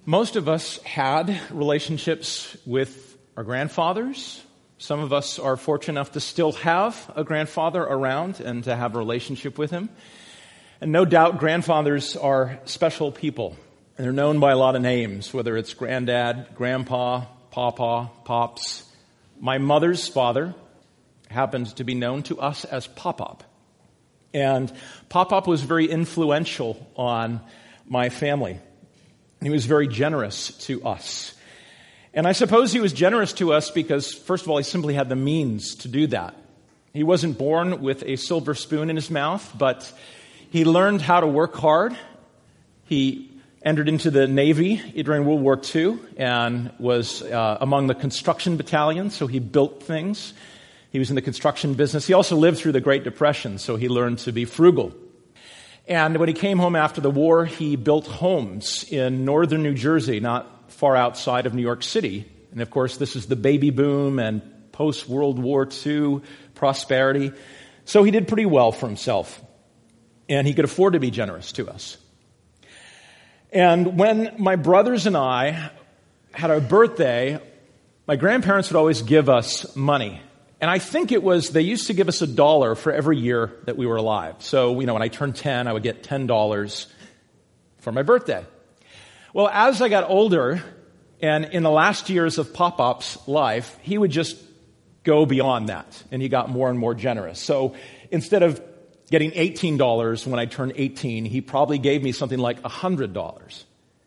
Most of us had relationships with our grandfathers. Some of us are fortunate enough to still have a grandfather around and to have a relationship with him. And no doubt grandfathers are special people. And they're known by a lot of names, whether it's granddad, grandpa, papa, pops. My mother's father happened to be known to us as Pop-Pop. And Pop-Pop was very influential on my family. He was very generous to us. And I suppose he was generous to us because, first of all, he simply had the means to do that. He wasn't born with a silver spoon in his mouth, but he learned how to work hard. He entered into the Navy during World War II and was among the construction battalion, so he built things. He was in the construction business. He also lived through the Great Depression, so he learned to be frugal. And when he came home after the war, he built homes in northern New Jersey, not far outside of New York City. And of course, this is the baby boom and post-World War II prosperity. So he did pretty well for himself. And he could afford to be generous to us. And when my brothers and I had our birthday, my grandparents would always give us money. And I think they used to give us $1 for every year that we were alive. So, when I turned 10, I would get $10 for my birthday. Well, as I got older, and in the last years of Pop-Pop's life, he would just go beyond that. And he got more and more generous. So instead of getting $18 when I turned 18, he probably gave me something like $100.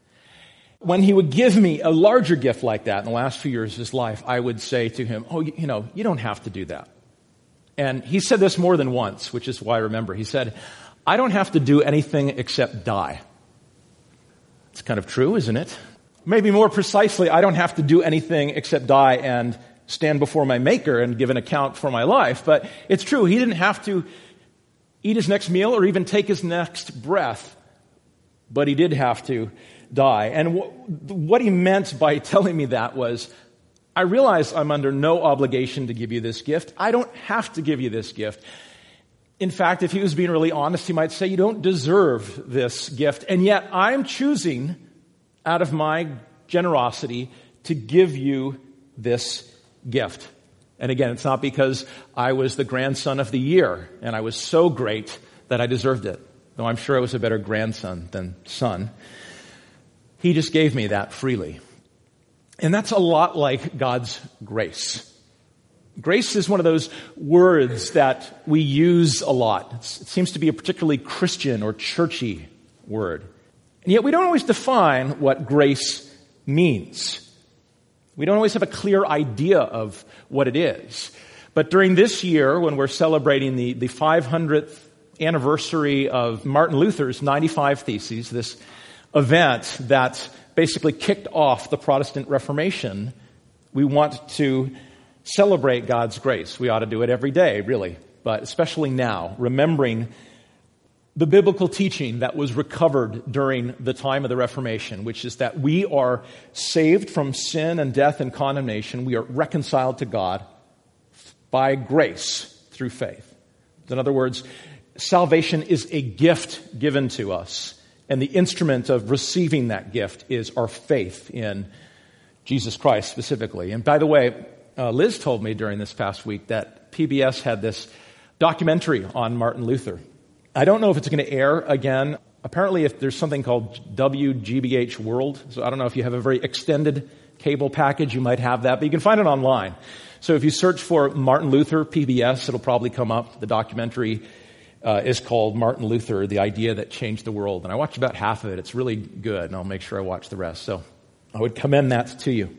When he would give me a larger gift like that in the last few years of his life, I would say to him, you don't have to do that. And he said this more than once, which is why I remember. He said, I don't have to do anything except die. It's kind of true, isn't it? Maybe more precisely, I don't have to do anything except die and stand before my Maker and give an account for my life. But it's true, he didn't have to eat his next meal or even take his next breath. But he did have to die. And what he meant by telling me that was, I realize I'm under no obligation to give you this gift. I don't have to give you this gift. In fact, if he was being really honest, he might say, you don't deserve this gift. And yet I'm choosing out of my generosity to give you this gift. And again, it's not because I was the grandson of the year and I was so great that I deserved it. Though I'm sure I was a better grandson than son. He just gave me that freely. And that's a lot like God's grace. Grace is one of those words that we use a lot. It seems to be a particularly Christian or churchy word. And yet we don't always define what grace means. We don't always have a clear idea of what it is. But during this year, when we're celebrating the 500th anniversary of Martin Luther's 95 Theses, this event that basically kicked off the Protestant Reformation, we want to celebrate God's grace. We ought to do it every day, really, but especially now, remembering the biblical teaching that was recovered during the time of the Reformation, which is that we are saved from sin and death and condemnation. We are reconciled to God by grace through faith. In other words, salvation is a gift given to us. And the instrument of receiving that gift is our faith in Jesus Christ specifically. And by the way, Liz told me during this past week that PBS had this documentary on Martin Luther. I don't know if it's going to air again. Apparently, if there's something called WGBH World, so I don't know if you have a very extended cable package, you might have that, but you can find it online. So if you search for Martin Luther PBS, it'll probably come up. The documentary is called Martin Luther, The Idea That Changed the World. And I watched about half of it. It's really good, and I'll make sure I watch the rest. So I would commend that to you.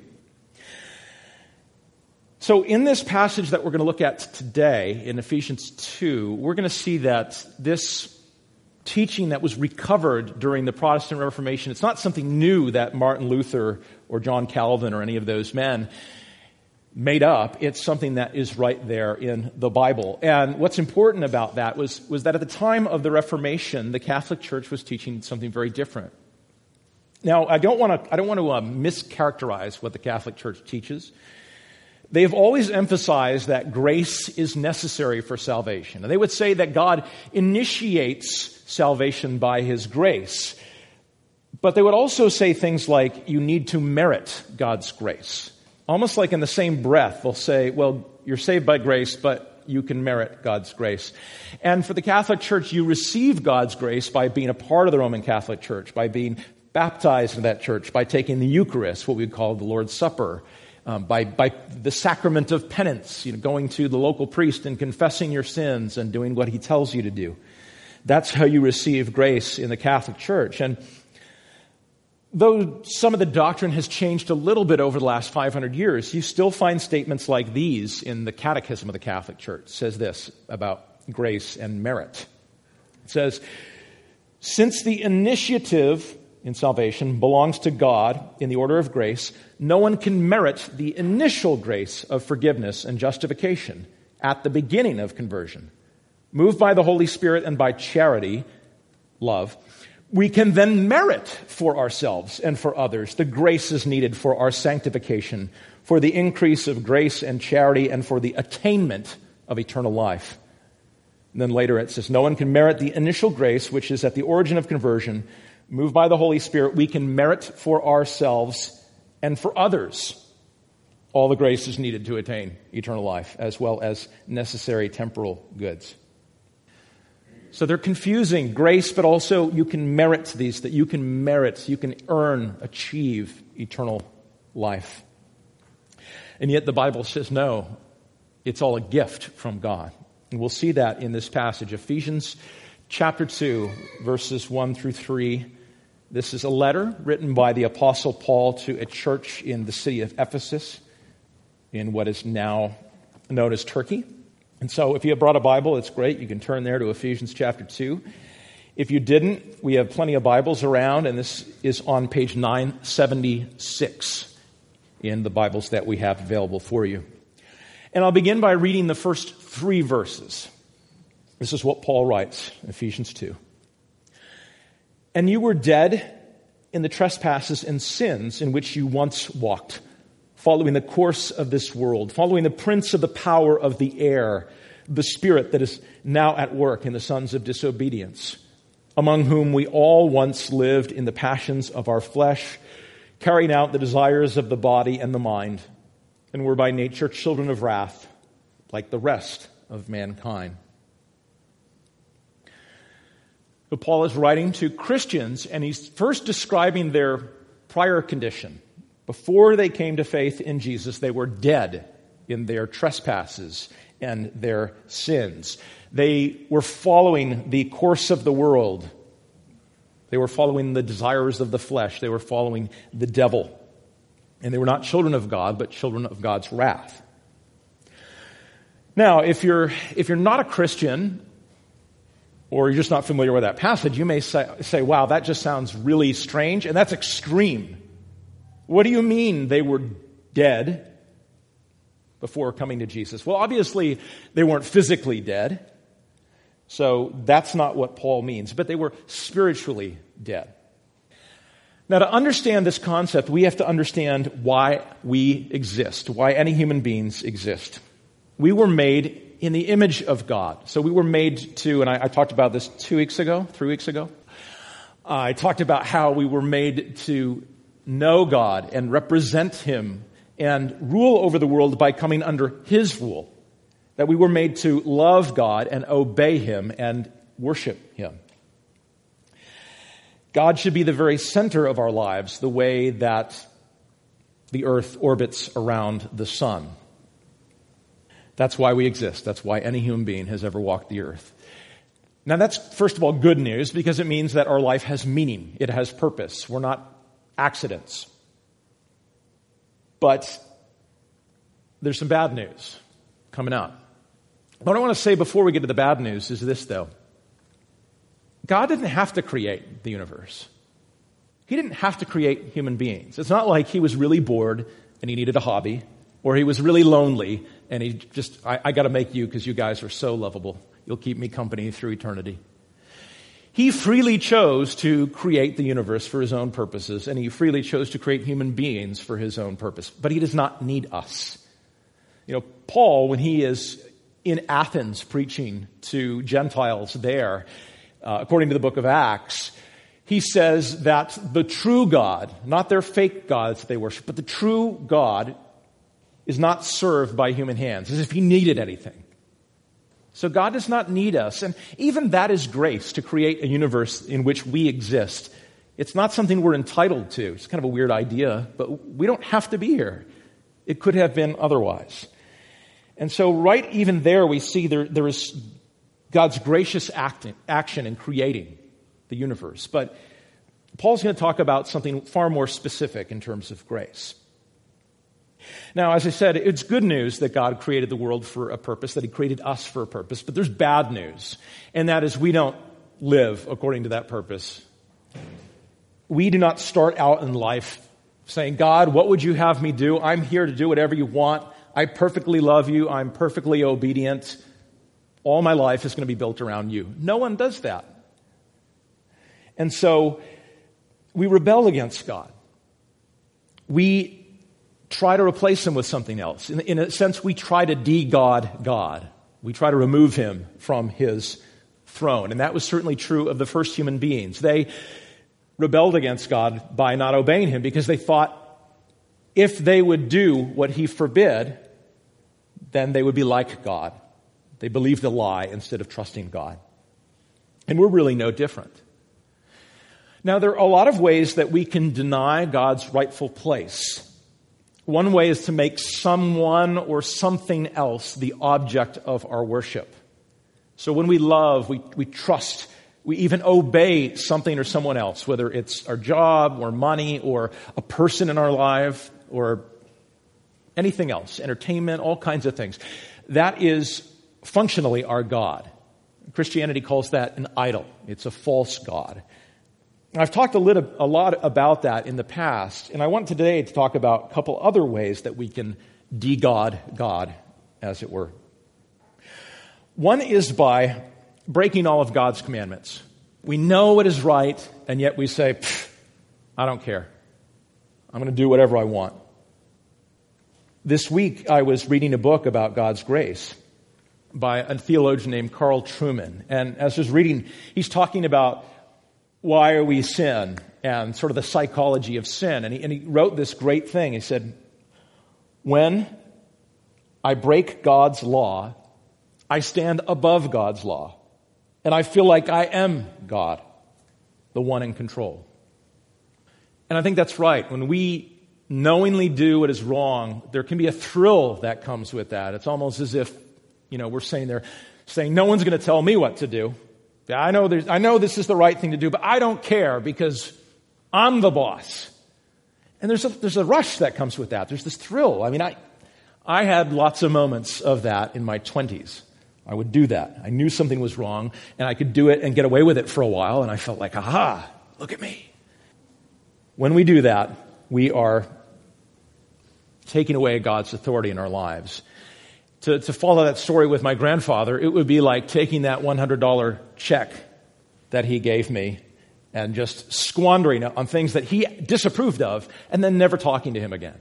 So in this passage that we're going to look at today, in Ephesians 2, we're going to see that this teaching that was recovered during the Protestant Reformation, it's not something new that Martin Luther or John Calvin or any of those men made up. It's something that is right there in the Bible. And what's important about that was that at the time of the Reformation, the Catholic Church was teaching something very different. Now, I don't want to mischaracterize what the Catholic Church teaches. They have always emphasized that grace is necessary for salvation. And they would say that God initiates salvation by His grace. But they would also say things like, you need to merit God's grace. Almost like in the same breath, they'll say, well, you're saved by grace, but you can merit God's grace. And for the Catholic Church, you receive God's grace by being a part of the Roman Catholic Church, by being baptized in that church, by taking the Eucharist, what we call the Lord's Supper, by the sacrament of penance, going to the local priest and confessing your sins and doing what he tells you to do. That's how you receive grace in the Catholic Church. And though some of the doctrine has changed a little bit over the last 500 years, you still find statements like these in the Catechism of the Catholic Church. It says this about grace and merit. It says, since the initiative in salvation belongs to God in the order of grace, no one can merit the initial grace of forgiveness and justification at the beginning of conversion. Moved by the Holy Spirit and by charity, love, we can then merit for ourselves and for others the graces needed for our sanctification, for the increase of grace and charity, and for the attainment of eternal life. And then later it says, no one can merit the initial grace, which is at the origin of conversion. Moved by the Holy Spirit, we can merit for ourselves and for others all the graces needed to attain eternal life, as well as necessary temporal goods. So they're confusing grace, but also you can merit these, that you can earn, achieve eternal life. And yet the Bible says no, it's all a gift from God. And we'll see that in this passage, Ephesians chapter 2, verses 1 through 3. This is a letter written by the Apostle Paul to a church in the city of Ephesus, in what is now known as Turkey. And so if you have brought a Bible, it's great. You can turn there to Ephesians chapter 2. If you didn't, we have plenty of Bibles around, and this is on page 976 in the Bibles that we have available for you. And I'll begin by reading the first 3 verses. This is what Paul writes in Ephesians 2. And you were dead in the trespasses and sins in which you once walked, following the course of this world, following the prince of the power of the air, the spirit that is now at work in the sons of disobedience, among whom we all once lived in the passions of our flesh, carrying out the desires of the body and the mind, and were by nature children of wrath, like the rest of mankind. So Paul is writing to Christians, and he's first describing their prior condition. Before they came to faith in Jesus, they were dead in their trespasses and their sins. They were following the course of the world. They were following the desires of the flesh. They were following the devil. And they were not children of God, but children of God's wrath. Now, if you're not a Christian, or you're just not familiar with that passage, you may say, wow, that just sounds really strange, and that's extreme. What do you mean they were dead before coming to Jesus? Well, obviously, they weren't physically dead. So that's not what Paul means. But they were spiritually dead. Now, to understand this concept, we have to understand why we exist, why any human beings exist. We were made in the image of God. So we were made to, and I talked about this 3 weeks ago. I talked about how we were made to know God and represent Him and rule over the world by coming under His rule. That we were made to love God and obey Him and worship Him. God should be the very center of our lives, the way that the earth orbits around the sun. That's why we exist. That's why any human being has ever walked the earth. Now that's, first of all, good news, because it means that our life has meaning. It has purpose. We're not accidents. But there's some bad news coming up. What I want to say before we get to the bad news is this, though. God didn't have to create the universe. He didn't have to create human beings. It's not like He was really bored and He needed a hobby, or He was really lonely and He just, I got to make you because you guys are so lovable. You'll keep me company through eternity. He freely chose to create the universe for His own purposes, and He freely chose to create human beings for His own purpose. But He does not need us. Paul, when he is in Athens preaching to Gentiles there, according to the book of Acts, he says that the true God, not their fake gods that they worship, but the true God is not served by human hands, as if he needed anything. So God does not need us. And even that is grace, to create a universe in which we exist. It's not something we're entitled to. It's kind of a weird idea, but we don't have to be here. It could have been otherwise. And so right even there we see there is God's gracious action in creating the universe. But Paul's going to talk about something far more specific in terms of grace. Now, as I said, it's good news that God created the world for a purpose, that he created us for a purpose, but there's bad news, and that is we don't live according to that purpose. We do not start out in life saying, God, what would you have me do? I'm here to do whatever you want. I perfectly love you. I'm perfectly obedient. All my life is going to be built around you. No one does that. And so we rebel against God. We try to replace him with something else. In a sense, we try to de-God God. We try to remove him from his throne. And that was certainly true of the first human beings. They rebelled against God by not obeying him because they thought if they would do what he forbid, then they would be like God. They believed a lie instead of trusting God. And we're really no different. Now, there are a lot of ways that we can deny God's rightful place. One way is to make someone or something else the object of our worship. So when we love, we trust, we even obey something or someone else, whether it's our job or money or a person in our life or anything else, entertainment, all kinds of things. That is functionally our God. Christianity calls that an idol. It's a false God. I've talked a lot about that in the past, and I want today to talk about a couple other ways that we can de-God God, as it were. One is by breaking all of God's commandments. We know what is right, and yet we say, I don't care. I'm going to do whatever I want. This week, I was reading a book about God's grace by a theologian named Carl Trueman. And as I was reading, he's talking about why we sin and sort of the psychology of sin. And he wrote this great thing. He said, when I break God's law, I stand above God's law. And I feel like I am God, the one in control. And I think that's right. When we knowingly do what is wrong, there can be a thrill that comes with that. It's almost as if, we're saying no one's going to tell me what to do. Yeah, I know this is the right thing to do, but I don't care because I'm the boss. And there's a rush that comes with that. There's this thrill. I mean, I had lots of moments of that in my 20s. I would do that. I knew something was wrong, and I could do it and get away with it for a while, and I felt like, aha, look at me. When we do that, we are taking away God's authority in our lives. To follow that story with my grandfather, it would be like taking that $100 check that he gave me and just squandering it on things that he disapproved of and then never talking to him again.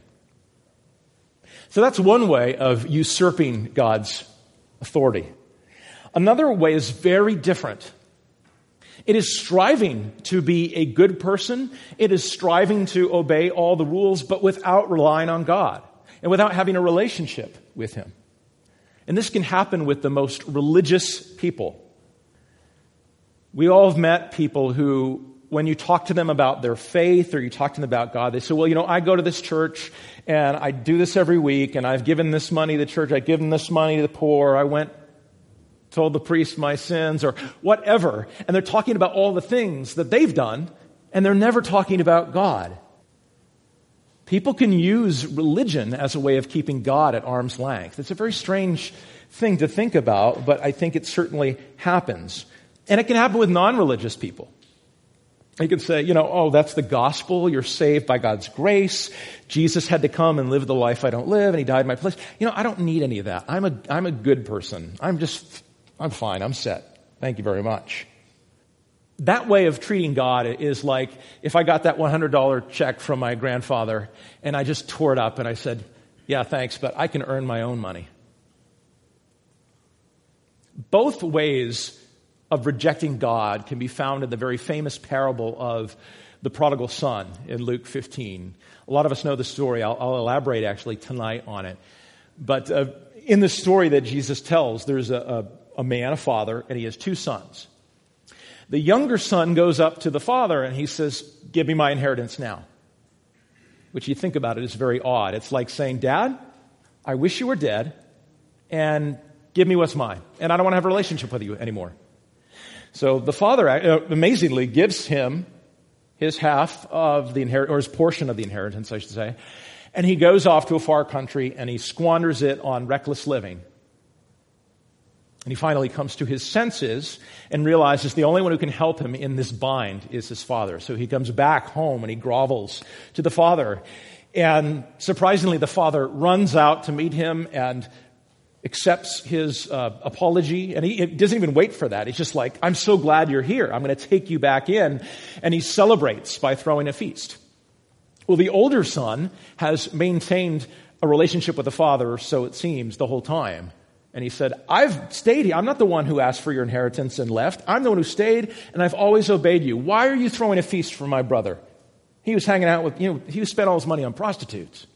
So that's one way of usurping God's authority. Another way is very different. It is striving to be a good person. It is striving to obey all the rules, but without relying on God and without having a relationship with him. And this can happen with the most religious people. We all have met people who, when you talk to them about their faith or you talk to them about God, they say, well, I go to this church and I do this every week and I've given this money to the church, I've given this money to the poor, I told the priest my sins or whatever. And they're talking about all the things that they've done and they're never talking about God. People can use religion as a way of keeping God at arm's length. It's a very strange thing to think about, but I think it certainly happens. And it can happen with non-religious people. You can say, that's the gospel. You're saved by God's grace. Jesus had to come and live the life I don't live, and he died in my place. I don't need any of that. I'm a good person. I'm fine. I'm set. Thank you very much. That way of treating God is like if I got that $100 check from my grandfather and I just tore it up and I said, yeah, thanks, but I can earn my own money. Both ways of rejecting God can be found in the very famous parable of the prodigal son in Luke 15. A lot of us know the story. I'll elaborate actually tonight on it. But in the story that Jesus tells, there's a man, a father, and he has two sons. The younger son goes up to the father and he says, "Give me my inheritance now." Which, you think about it, is very odd. It's like saying, "Dad, I wish you were dead, and give me what's mine. And I don't want to have a relationship with you anymore." So the father amazingly gives him his half of the inheritance, or his portion of the inheritance, I should say. And he goes off to a far country and he squanders it on reckless living. And he finally comes to his senses and realizes the only one who can help him in this bind is his father. So he comes back home and he grovels to the father. And surprisingly, the father runs out to meet him and accepts his apology. And he doesn't even wait for that. He's just like, "I'm so glad you're here. I'm going to take you back in." And he celebrates by throwing a feast. Well, the older son has maintained a relationship with the father, so it seems, the whole time. And he said, "I've stayed here. I'm not the one who asked for your inheritance and left. I'm the one who stayed, and I've always obeyed you. Why are you throwing a feast for my brother? He was hanging out with, he spent all his money on prostitutes."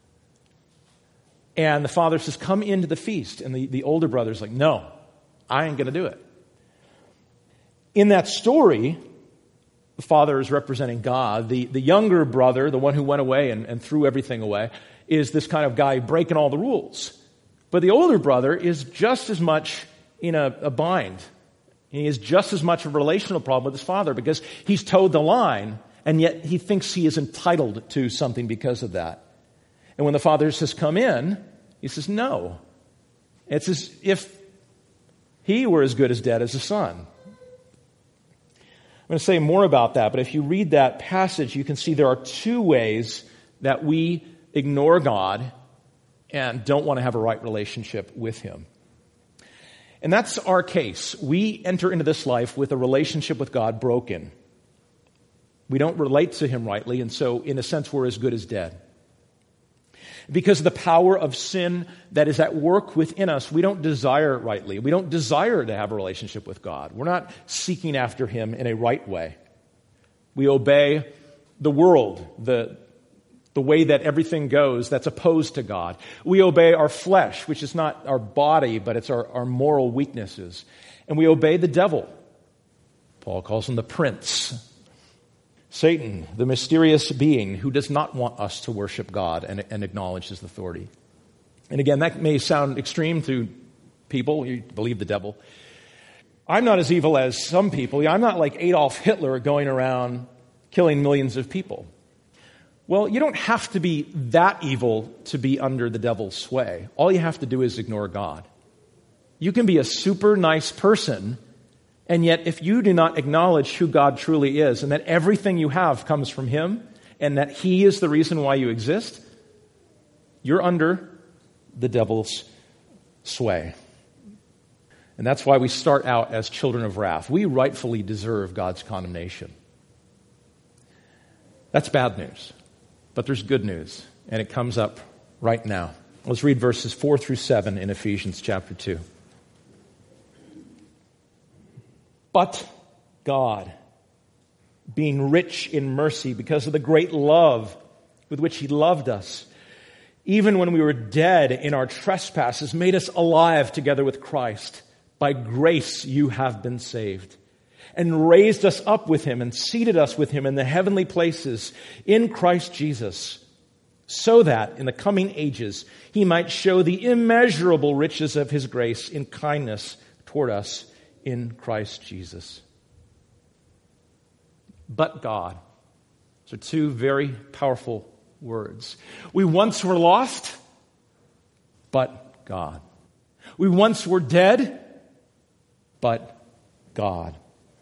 And the father says, "Come into the feast." And the older brother's like, "No, I ain't going to do it." In that story, the father is representing God. The younger brother, the one who went away and threw everything away, is this kind of guy breaking all the rules. But the older brother is just as much in a bind. He has just as much of a relational problem with his father because he's towed the line, and yet he thinks he is entitled to something because of that. And when the father says, "Come in," he says, "No." It's as if he were as good as dead as the son. I'm going to say more about that, but if you read that passage, you can see there are two ways that we ignore God and don't want to have a right relationship with him. And that's our case. We enter into this life with a relationship with God broken. We don't relate to him rightly, and so in a sense we're as good as dead. Because of the power of sin that is at work within us, we don't desire it rightly. We don't desire to have a relationship with God. We're not seeking after him in a right way. We obey the world, the way that everything goes that's opposed to God. We obey our flesh, which is not our body, but it's our moral weaknesses. And we obey the devil. Paul calls him the prince. Satan, the mysterious being who does not want us to worship God and acknowledge his authority. And again, that may sound extreme to people. You believe the devil. I'm not as evil as some people. I'm not like Adolf Hitler going around killing millions of people. Well, you don't have to be that evil to be under the devil's sway. All you have to do is ignore God. You can be a super nice person, and yet if you do not acknowledge who God truly is and that everything you have comes from him and that he is the reason why you exist, you're under the devil's sway. And that's why we start out as children of wrath. We rightfully deserve God's condemnation. That's bad news. But there's good news, and it comes up right now. Let's read verses 4 through 7 in Ephesians chapter 2. But God, being rich in mercy because of the great love with which he loved us, even when we were dead in our trespasses, made us alive together with Christ. By grace you have been saved. And raised us up with him and seated us with him in the heavenly places in Christ Jesus, so that in the coming ages he might show the immeasurable riches of his grace in kindness toward us in Christ Jesus. But God. Those are two very powerful words. We once were lost, but God. We once were dead, but God.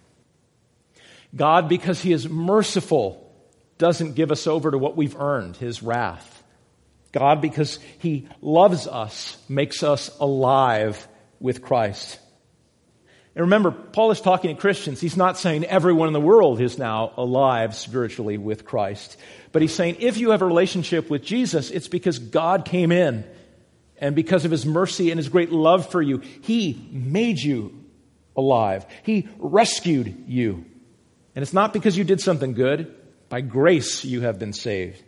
God, because he is merciful, doesn't give us over to what we've earned, his wrath. God, because he loves us, makes us alive with Christ. And remember, Paul is talking to Christians. He's not saying everyone in the world is now alive spiritually with Christ. But he's saying if you have a relationship with Jesus, it's because God came in. And because of his mercy and his great love for you, he made you alive. He rescued you. And it's not because you did something good. By grace you have been saved.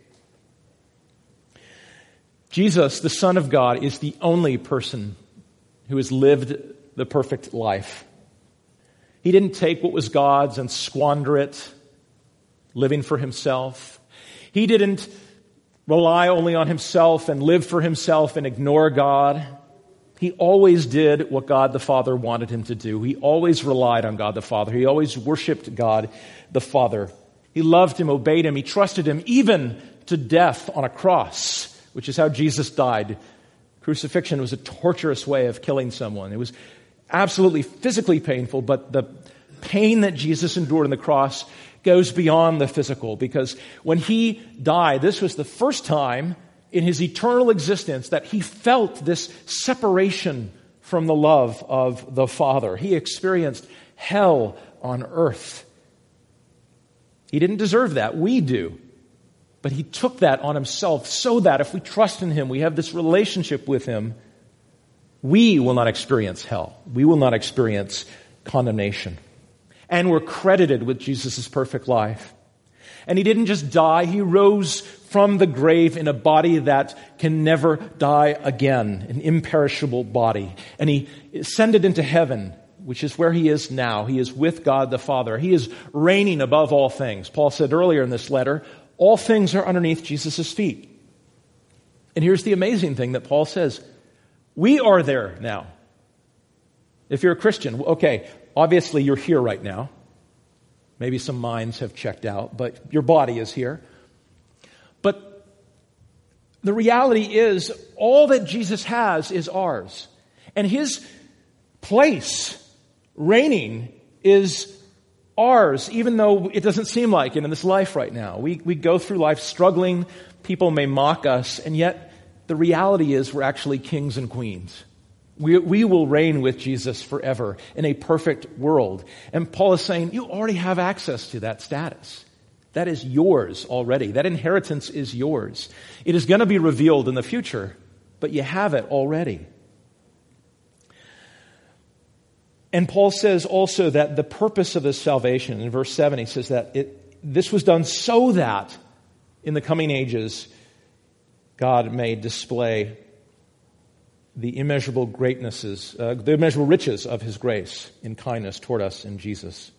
Jesus, the Son of God, is the only person who has lived the perfect life. He didn't take what was God's and squander it, living for himself. He didn't rely only on himself and live for himself and ignore God. He always did what God the Father wanted him to do. He always relied on God the Father. He always worshiped God the Father. He loved him, obeyed him, he trusted him, even to death on a cross, which is how Jesus died. Crucifixion was a torturous way of killing someone. It was absolutely physically painful, but the pain that Jesus endured on the cross goes beyond the physical, because when he died, this was the first time in his eternal existence that he felt this separation from the love of the Father. He experienced hell on earth. He didn't deserve that. We do. But he took that on himself so that if we trust in him, we have this relationship with him, we will not experience hell. We will not experience condemnation. And we're credited with Jesus' perfect life. And he didn't just die, he rose from the grave in a body that can never die again, an imperishable body. And he ascended into heaven, which is where he is now. He is with God the Father. He is reigning above all things. Paul said earlier in this letter, all things are underneath Jesus' feet. And here's the amazing thing that Paul says. We are there now. If you're a Christian, okay, obviously you're here right now. Maybe some minds have checked out, but your body is here. But the reality is, all that Jesus has is ours. And his place reigning is ours, even though it doesn't seem like it in this life right now. We go through life struggling. People may mock us, and yet the reality is we're actually kings and queens. We will reign with Jesus forever in a perfect world. And Paul is saying, you already have access to that status. That is yours already. That inheritance is yours. It is going to be revealed in the future, but you have it already. And Paul says also that the purpose of this salvation, in verse 7, he says that this was done so that in the coming ages, God may display the immeasurable the immeasurable riches of his grace in kindness toward us in Jesus.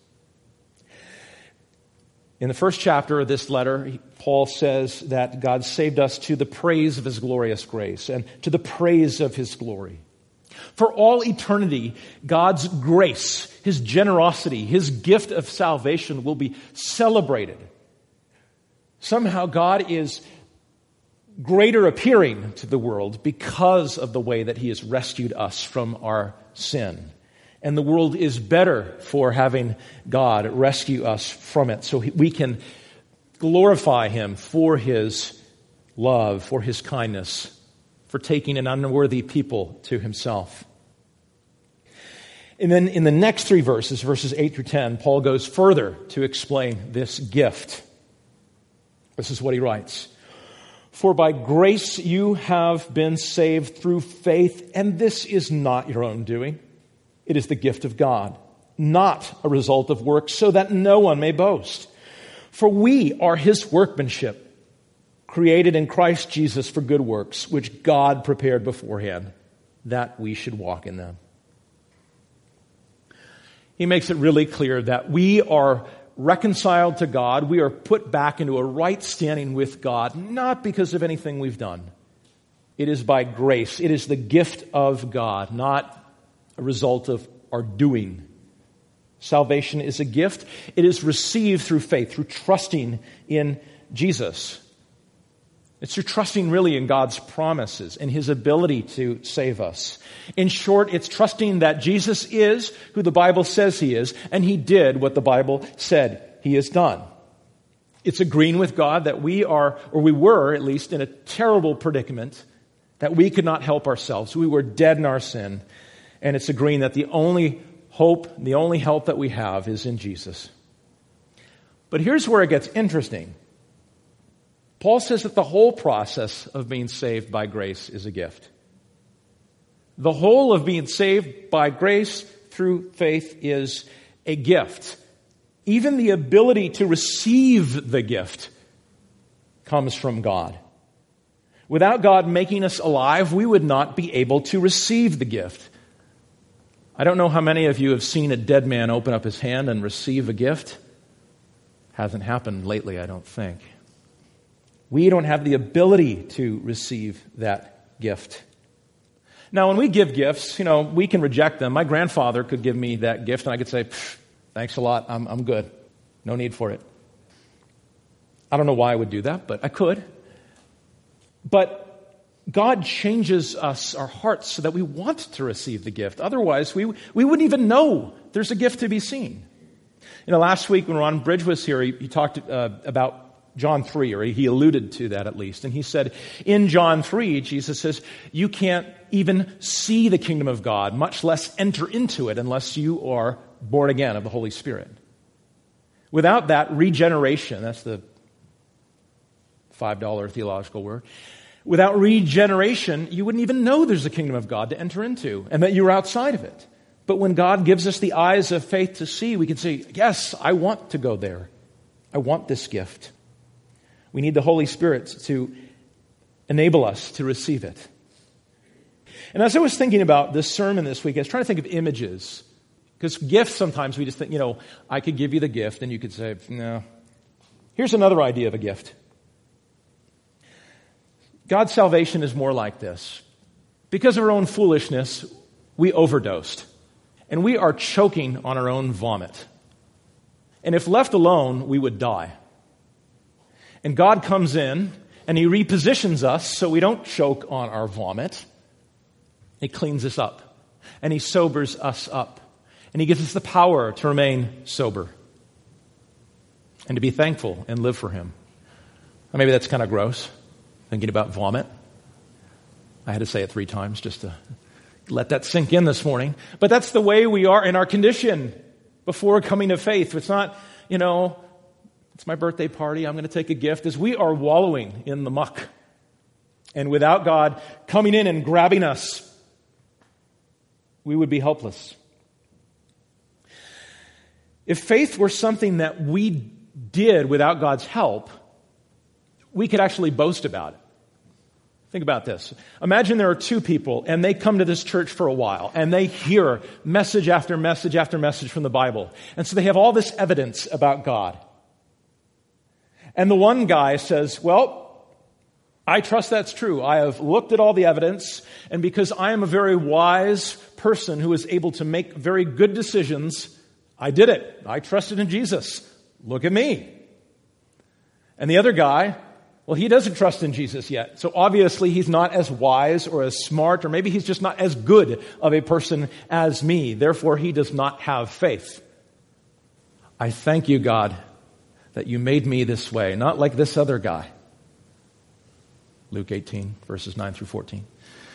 In the first chapter of this letter, Paul says that God saved us to the praise of his glorious grace and to the praise of his glory. For all eternity, God's grace, his generosity, his gift of salvation will be celebrated. Somehow God is greater appearing to the world because of the way that he has rescued us from our sin. And the world is better for having God rescue us from it, so we can glorify him for his love, for his kindness, for taking an unworthy people to himself. And then in the next three verses, verses 8 through 10, Paul goes further to explain this gift. This is what he writes. For by grace you have been saved through faith, and this is not your own doing. It is the gift of God, not a result of works, so that no one may boast. For we are his workmanship, created in Christ Jesus for good works, which God prepared beforehand, that we should walk in them. He makes it really clear that we are reconciled to God. We are put back into a right standing with God, not because of anything we've done. It is by grace. It is the gift of God, not a result of our doing. Salvation is a gift. It is received through faith, through trusting in Jesus. It's through trusting really in God's promises and his ability to save us. In short, it's trusting that Jesus is who the Bible says he is, and he did what the Bible said he has done. It's agreeing with God that we were at least in a terrible predicament, that we could not help ourselves. We were dead in our sin. And it's agreeing that the only hope, the only help that we have is in Jesus. But here's where it gets interesting. Paul says that the whole process of being saved by grace is a gift. The whole of being saved by grace through faith is a gift. Even the ability to receive the gift comes from God. Without God making us alive, we would not be able to receive the gift. I don't know how many of you have seen a dead man open up his hand and receive a gift. Hasn't happened lately, I don't think. We don't have the ability to receive that gift. Now, when we give gifts, we can reject them. My grandfather could give me that gift, and I could say, thanks a lot, I'm good. No need for it. I don't know why I would do that, but I could. But God changes us, our hearts, so that we want to receive the gift. Otherwise, we wouldn't even know there's a gift to be seen. Last week when Ron Bridge was here, he talked about John 3, or he alluded to that at least. And he said, in John 3, Jesus says, you can't even see the kingdom of God, much less enter into it unless you are born again of the Holy Spirit. Without that regeneration, that's the $5 theological word. Without regeneration, you wouldn't even know there's a kingdom of God to enter into and that you're outside of it. But when God gives us the eyes of faith to see, we can say, yes, I want to go there. I want this gift. We need the Holy Spirit to enable us to receive it. And as I was thinking about this sermon this week, I was trying to think of images. Because gifts, sometimes we just think, I could give you the gift, and you could say, no. Here's another idea of a gift. God's salvation is more like this. Because of our own foolishness, we overdosed. And we are choking on our own vomit. And if left alone, we would die. And God comes in, and He repositions us so we don't choke on our vomit. He cleans us up. And He sobers us up. And He gives us the power to remain sober. And to be thankful and live for Him. Or maybe that's kind of gross. Thinking about vomit. I had to say it 3 times just to let that sink in this morning. But that's the way we are in our condition before coming to faith. It's not, it's my birthday party, I'm going to take a gift. As we are wallowing in the muck. And without God coming in and grabbing us, we would be helpless. If faith were something that we did without God's help, we could actually boast about it. Think about this. Imagine there are 2 people and they come to this church for a while and they hear message after message after message from the Bible. And so they have all this evidence about God. And the one guy says, well, I trust that's true. I have looked at all the evidence, and because I am a very wise person who is able to make very good decisions, I did it. I trusted in Jesus. Look at me. And the other guy, well, he doesn't trust in Jesus yet. So obviously he's not as wise or as smart, or maybe he's just not as good of a person as me. Therefore, he does not have faith. I thank you, God, that you made me this way, not like this other guy. Luke 18, verses 9 through 14.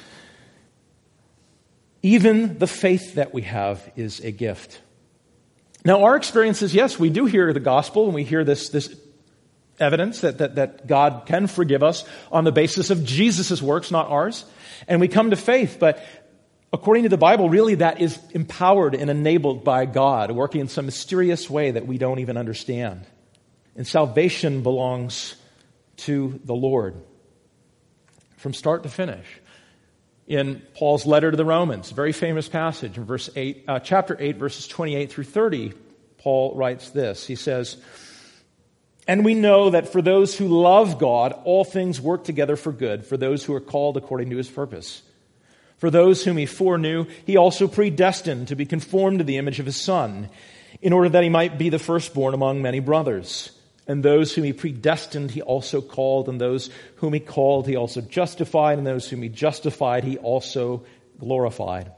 Even the faith that we have is a gift. Now, our experience is, yes, we do hear the gospel, and we hear this evidence that God can forgive us on the basis of Jesus' works, not ours. And we come to faith, but according to the Bible, really that is empowered and enabled by God, working in some mysterious way that we don't even understand. And salvation belongs to the Lord from start to finish. In Paul's letter to the Romans, a very famous passage in chapter 8, verses 28 through 30, Paul writes this. He says, and we know that for those who love God, all things work together for good, for those who are called according to His purpose. For those whom He foreknew, He also predestined to be conformed to the image of His Son, in order that He might be the firstborn among many brothers. And those whom He predestined, He also called. And those whom He called, He also justified. And those whom He justified, He also glorified.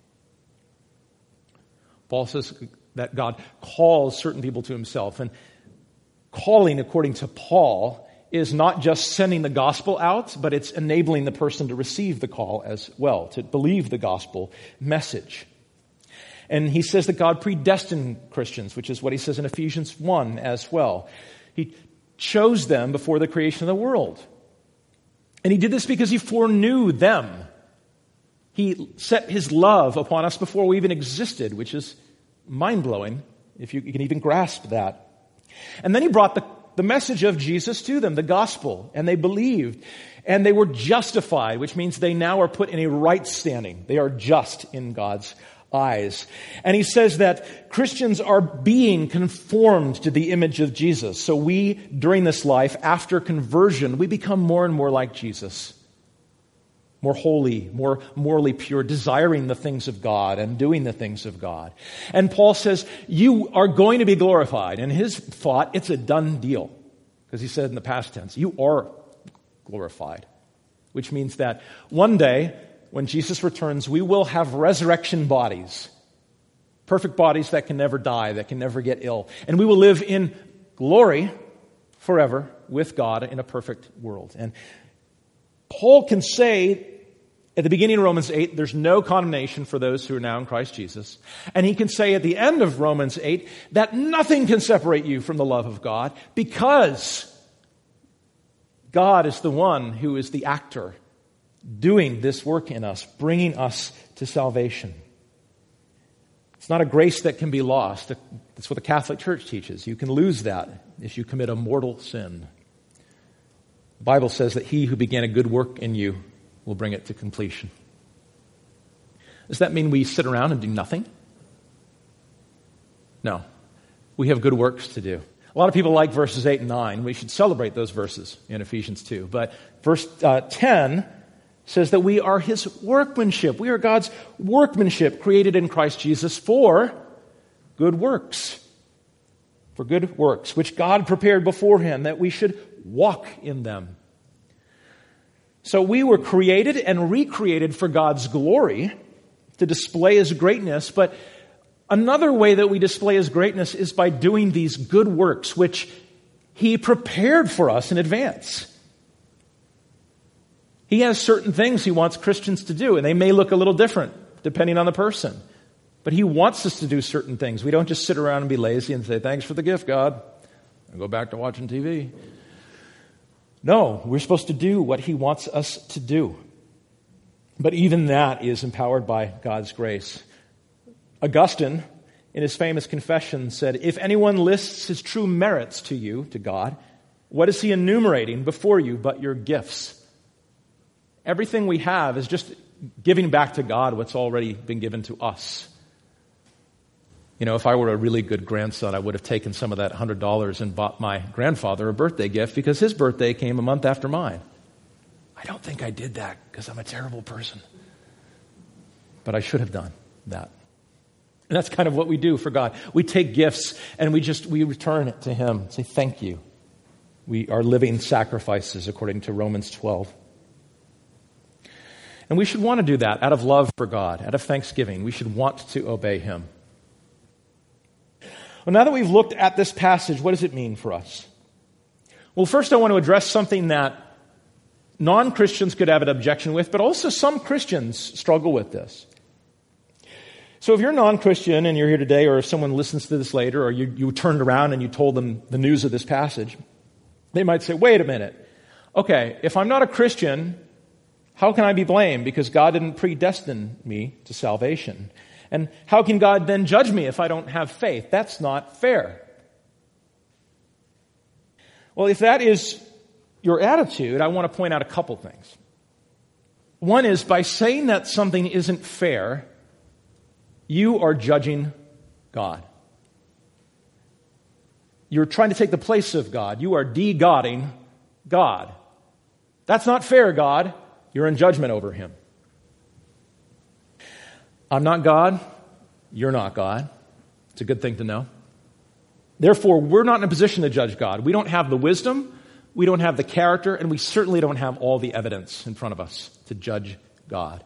Paul says that God calls certain people to Himself. And calling, according to Paul, is not just sending the gospel out, but it's enabling the person to receive the call as well, to believe the gospel message. And he says that God predestined Christians, which is what he says in Ephesians 1 as well. He chose them before the creation of the world. And He did this because He foreknew them. He set his love upon us before we even existed, which is mind-blowing, if you can even grasp that. And then he brought the message of Jesus to them, the gospel, and they believed. And they were justified, which means they now are put in a right standing. They are just in God's eyes. And he says that Christians are being conformed to the image of Jesus. So we, during this life, after conversion, we become more and more like Jesus. More holy, more morally pure, desiring the things of God and doing the things of God. And Paul says, you are going to be glorified. And his thought, it's a done deal. Because he said in the past tense, you are glorified. Which means that one day, when Jesus returns, we will have resurrection bodies. Perfect bodies that can never die, that can never get ill. And we will live in glory forever with God in a perfect world. And Paul can say at the beginning of Romans 8, there's no condemnation for those who are now in Christ Jesus. And he can say at the end of Romans 8 that nothing can separate you from the love of God because God is the one who is the actor doing this work in us, bringing us to salvation. It's not a grace that can be lost. That's what the Catholic Church teaches. You can lose that if you commit a mortal sin. The Bible says that he who began a good work in you will bring it to completion. Does that mean we sit around and do nothing? No. We have good works to do. A lot of people like verses 8 and 9. We should celebrate those verses in Ephesians 2. But verse 10 says that we are his workmanship. We are God's workmanship created in Christ Jesus for good works. For good works, which God prepared beforehand that we should walk in them. So we were created and recreated for God's glory to display his greatness. But another way that we display his greatness is by doing these good works, which he prepared for us in advance. He has certain things he wants Christians to do, and they may look a little different depending on the person. But he wants us to do certain things. We don't just sit around and be lazy and say, thanks for the gift, God, and go back to watching TV. No, we're supposed to do what he wants us to do. But even that is empowered by God's grace. Augustine, in his famous confession, said, if anyone lists his true merits to you, to God, what is he enumerating before you but your gifts? Everything we have is just giving back to God what's already been given to us. You know, if I were a really good grandson, I would have taken some of that $100 and bought my grandfather a birthday gift because his birthday came a month after mine. I don't think I did that because I'm a terrible person. But I should have done that. And that's kind of what we do for God. We take gifts and we return it to him. Say thank you. We are living sacrifices according to Romans 12. And we should want to do that out of love for God, out of thanksgiving. We should want to obey him. Well, now that we've looked at this passage, what does it mean for us? Well, first I want to address something that non-Christians could have an objection with, but also some Christians struggle with this. So if you're a non-Christian and you're here today, or if someone listens to this later, or you turned around and you told them the news of this passage, they might say, wait a minute. Okay, if I'm not a Christian, how can I be blamed? Because God didn't predestine me to salvation. And how can God then judge me if I don't have faith? That's not fair. Well, if that is your attitude, I want to point out a couple things. One is, by saying that something isn't fair, you are judging God. You're trying to take the place of God. You are de-godding God. That's not fair, God. You're in judgment over him. I'm not God. You're not God. It's a good thing to know. Therefore, we're not in a position to judge God. We don't have the wisdom, we don't have the character, and we certainly don't have all the evidence in front of us to judge God.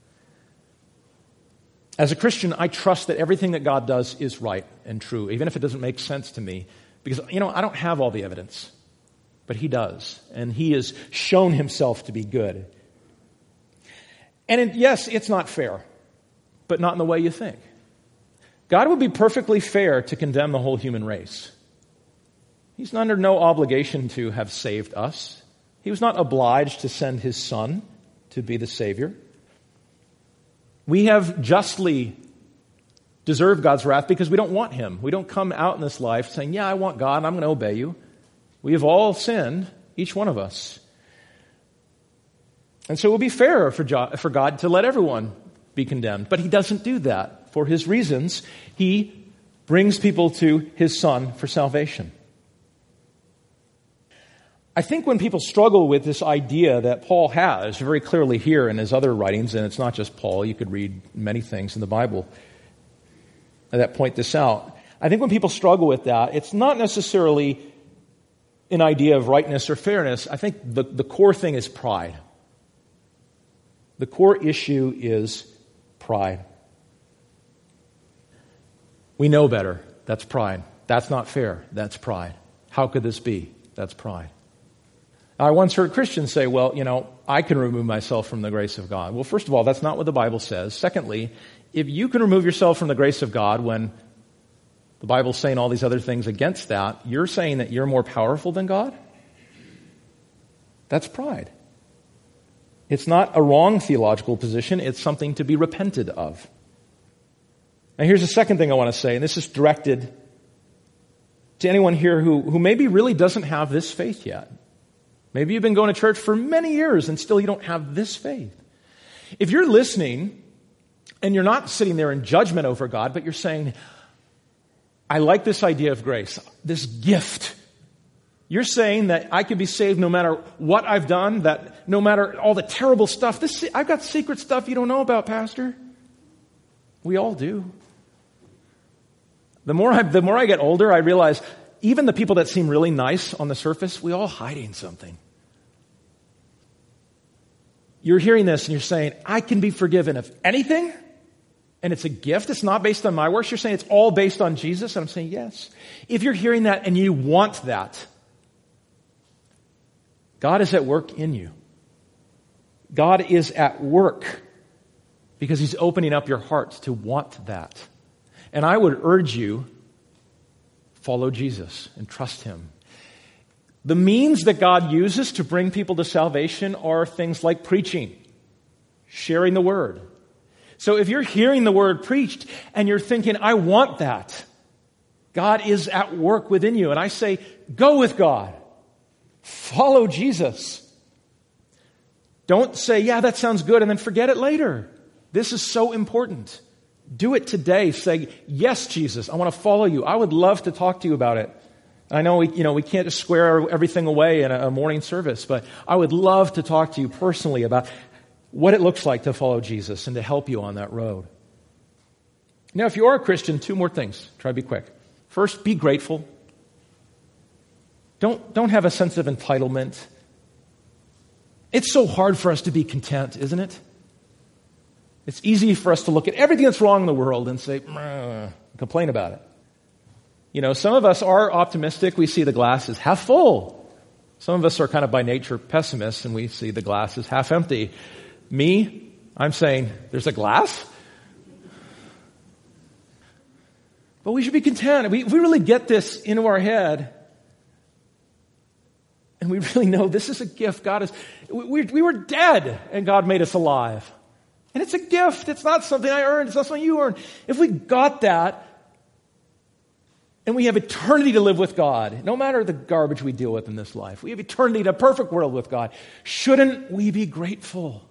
As a Christian, I trust that everything that God does is right and true, even if it doesn't make sense to me. Because, I don't have all the evidence. But he does. And he has shown himself to be good. And yes, it's not fair. But not in the way you think. God would be perfectly fair to condemn the whole human race. He's under no obligation to have saved us. He was not obliged to send his son to be the Savior. We have justly deserved God's wrath because we don't want him. We don't come out in this life saying, yeah, I want God and I'm going to obey you. We have all sinned, each one of us. And so it would be fair for God to let everyone be condemned. But he doesn't do that. For his reasons, he brings people to his Son for salvation. I think when people struggle with this idea that Paul has very clearly here in his other writings, and it's not just Paul, you could read many things in the Bible that point this out. I think when people struggle with that, it's not necessarily an idea of rightness or fairness. I think the core thing is pride. The core issue is pride. We know better. That's pride. That's not fair. That's pride. How could this be? That's pride. I once heard Christians say, well, I can remove myself from the grace of God. Well, first of all, that's not what the Bible says. Secondly, if you can remove yourself from the grace of God when the Bible's saying all these other things against that, you're saying that you're more powerful than God? That's pride. It's not a wrong theological position. It's something to be repented of. Now, here's the second thing I want to say, and this is directed to anyone here who maybe really doesn't have this faith yet. Maybe you've been going to church for many years and still you don't have this faith. If you're listening and you're not sitting there in judgment over God, but you're saying, I like this idea of grace, this gift. You're saying that I can be saved no matter what I've done, that no matter all the terrible stuff. I've got secret stuff you don't know about, Pastor. We all do. The more I get older, I realize even the people that seem really nice on the surface, we all hiding something. You're hearing this and you're saying, I can be forgiven of anything, and it's a gift. It's not based on my works. You're saying it's all based on Jesus, and I'm saying yes. If you're hearing that and you want that, God is at work in you. God is at work because he's opening up your heart to want that. And I would urge you, follow Jesus and trust him. The means that God uses to bring people to salvation are things like preaching, sharing the word. So if you're hearing the word preached and you're thinking, I want that, God is at work within you. And I say, go with God. Follow Jesus. Don't say, yeah, that sounds good, and then forget it later. This is so important. Do it today. Say, yes, Jesus, I want to follow you. I would love to talk to you about it. I know we can't just square everything away in a morning service, but I would love to talk to you personally about what it looks like to follow Jesus and to help you on that road. Now, if you are a Christian, 2 more things. Try to be quick. First, be grateful. Don't have a sense of entitlement. It's so hard for us to be content, isn't it? It's easy for us to look at everything that's wrong in the world and say, complain about it. Some of us are optimistic. We see the glass is half full. Some of us are kind of by nature pessimists, and we see the glass is half empty. Me, I'm saying, there's a glass? But we should be content. If we really get this into our head, and we really know this is a gift. We were dead, and God made us alive. And it's a gift. It's not something I earned. It's not something you earned. If we got that, and we have eternity to live with God, no matter the garbage we deal with in this life, we have eternity in a perfect world with God, shouldn't we be grateful?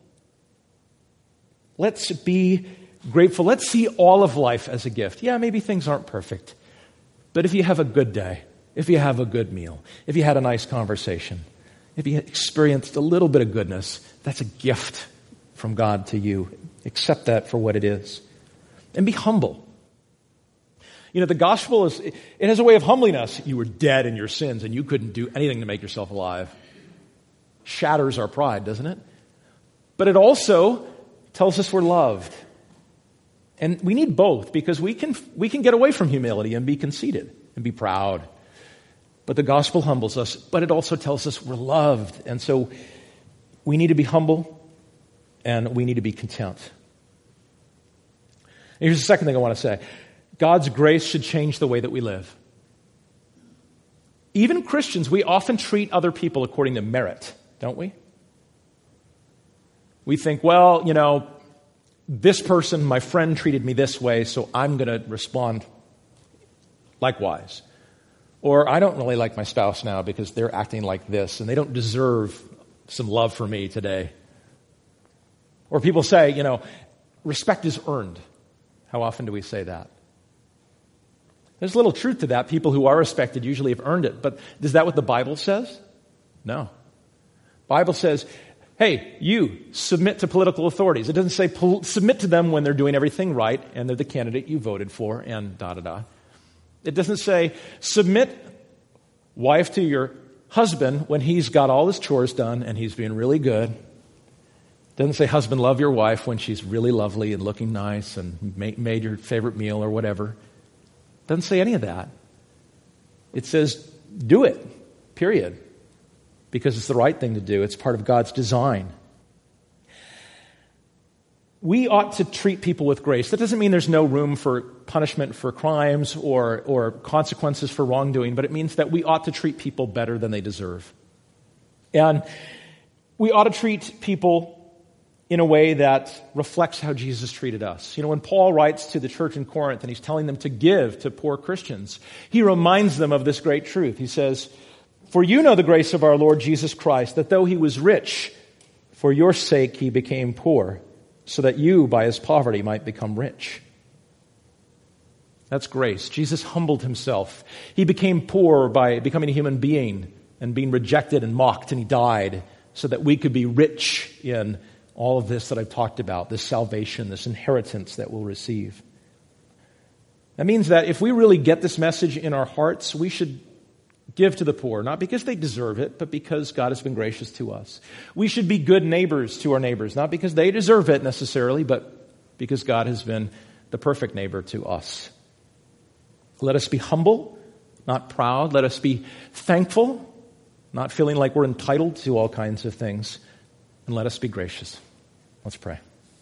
Let's be grateful. Let's see all of life as a gift. Yeah, maybe things aren't perfect. But if you have a good day, if you have a good meal, if you had a nice conversation, if you experienced a little bit of goodness, that's a gift from God to you. Accept that for what it is. And be humble. The gospel it has a way of humbling us. You were dead in your sins and you couldn't do anything to make yourself alive. Shatters our pride, doesn't it? But it also tells us we're loved. And we need both because we can get away from humility and be conceited and be proud. But the gospel humbles us, but it also tells us we're loved. And so we need to be humble and we need to be content. And here's the second thing I want to say. God's grace should change the way that we live. Even Christians, we often treat other people according to merit, don't we? We think, well, this person, my friend, treated me this way, so I'm going to respond likewise. Or I don't really like my spouse now because they're acting like this and they don't deserve some love for me today. Or people say, respect is earned. How often do we say that? There's little truth to that. People who are respected usually have earned it. But is that what the Bible says? No. Bible says, hey, you submit to political authorities. It doesn't say submit to them when they're doing everything right and they're the candidate you voted for and da-da-da. It doesn't say submit, wife, to your husband when he's got all his chores done and he's being really good. It doesn't say husband, love your wife when she's really lovely and looking nice and made your favorite meal or whatever. It doesn't say any of that. It says do it, period. Because it's the right thing to do. It's part of God's design. We ought to treat people with grace. That doesn't mean there's no room for punishment for crimes or consequences for wrongdoing, but it means that we ought to treat people better than they deserve. And we ought to treat people in a way that reflects how Jesus treated us. When Paul writes to the church in Corinth and he's telling them to give to poor Christians, he reminds them of this great truth. He says, "For you know the grace of our Lord Jesus Christ, that though he was rich, for your sake he became poor, so that you by his poverty might become rich." That's grace. Jesus humbled himself. He became poor by becoming a human being and being rejected and mocked, and he died so that we could be rich in all of this that I've talked about, this salvation, this inheritance that we'll receive. That means that if we really get this message in our hearts, we should give to the poor, not because they deserve it, but because God has been gracious to us. We should be good neighbors to our neighbors, not because they deserve it necessarily, but because God has been the perfect neighbor to us. Let us be humble, not proud. Let us be thankful, not feeling like we're entitled to all kinds of things. And let us be gracious. Let's pray.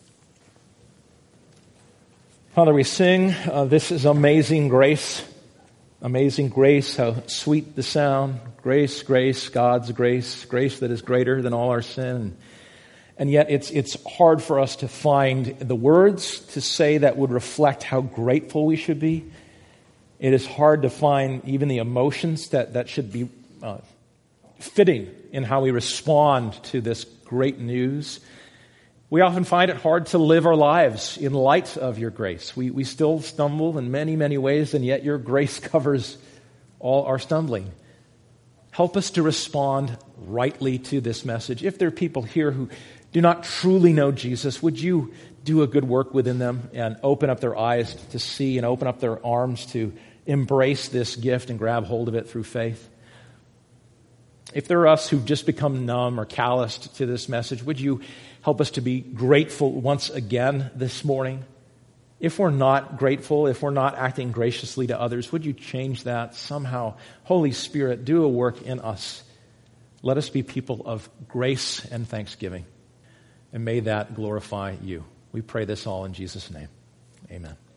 Father, we sing, this is amazing grace. Amazing grace, how sweet the sound. Grace, grace, God's grace. Grace that is greater than all our sin. And yet it's hard for us to find the words to say that would reflect how grateful we should be. It is hard to find even the emotions that should be fitting in how we respond to this great news. We often find it hard to live our lives in light of your grace. We still stumble in many, many ways, and yet your grace covers all our stumbling. Help us to respond rightly to this message. If there are people here who do not truly know Jesus, would you do a good work within them and open up their eyes to see and open up their arms to embrace this gift and grab hold of it through faith? If there are us who've just become numb or calloused to this message, would you help us to be grateful once again this morning? If we're not grateful, if we're not acting graciously to others, would you change that somehow? Holy Spirit, do a work in us. Let us be people of grace and thanksgiving. And may that glorify you. We pray this all in Jesus' name. Amen.